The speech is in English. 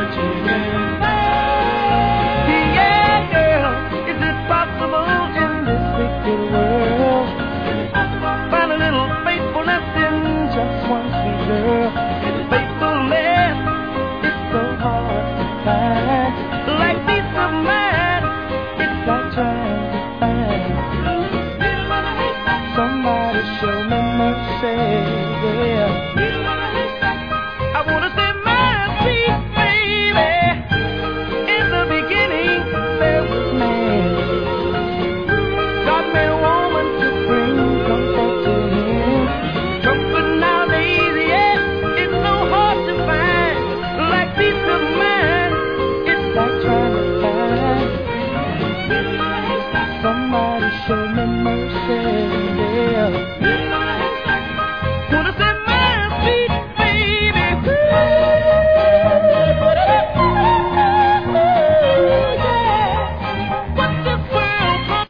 Yeah, girl, is it possible in this wicked world? Find a little faithfulness in just one sweet girl. Faithfulness, it's so hard to find. Like peace of mind, it's like trying to find somebody show me mercy. Yeah, I wanna say mercy, baby. In the beginning, there was man. God made a woman to bring comfort to him. Comfort nowadays, yeah, it's so hard to find. Like peace of mind, it's like trying to find somebody show me mercy. Yeah, wanna say